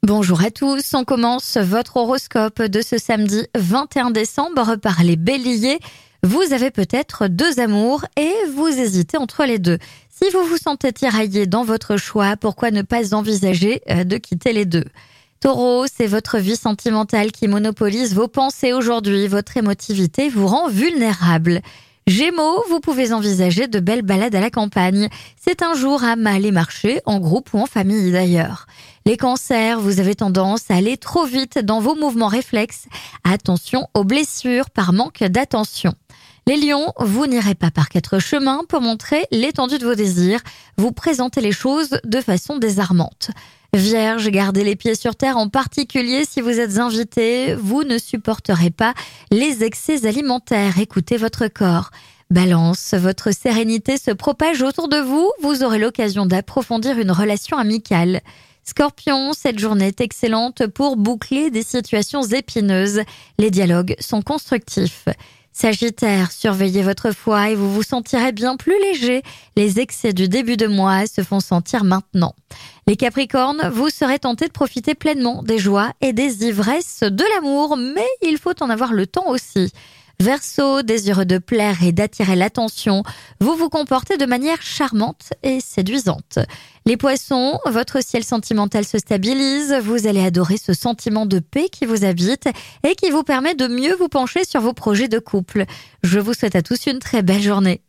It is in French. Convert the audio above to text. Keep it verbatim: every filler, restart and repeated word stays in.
Bonjour à tous, on commence votre horoscope de ce samedi vingt et un décembre par les béliers. Vous avez peut-être deux amours et vous hésitez entre les deux. Si vous vous sentez tiraillé dans votre choix, pourquoi ne pas envisager de quitter les deux ? Taureau, c'est votre vie sentimentale qui monopolise vos pensées aujourd'hui. Votre émotivité vous rend vulnérable. Gémeaux, vous pouvez envisager de belles balades à la campagne. C'est un jour à aller marcher, en groupe ou en famille d'ailleurs. Les cancers, vous avez tendance à aller trop vite dans vos mouvements réflexes. Attention aux blessures par manque d'attention. Les lions, vous n'irez pas par quatre chemins pour montrer l'étendue de vos désirs. Vous présentez les choses de façon désarmante. Vierge, gardez les pieds sur terre, en particulier si vous êtes invité. Vous ne supporterez pas les excès alimentaires. Écoutez votre corps. Balance, votre sérénité se propage autour de vous. Vous aurez l'occasion d'approfondir une relation amicale. Scorpion, cette journée est excellente pour boucler des situations épineuses. Les dialogues sont constructifs. Sagittaire, surveillez votre foi et vous vous sentirez bien plus léger. Les excès du début de mois se font sentir maintenant. Les Capricornes, vous serez tentés de profiter pleinement des joies et des ivresses de l'amour, mais il faut en avoir le temps aussi. Verseau, désireux de plaire et d'attirer l'attention, vous vous comportez de manière charmante et séduisante. Les Poissons, votre ciel sentimental se stabilise, vous allez adorer ce sentiment de paix qui vous habite et qui vous permet de mieux vous pencher sur vos projets de couple. Je vous souhaite à tous une très belle journée.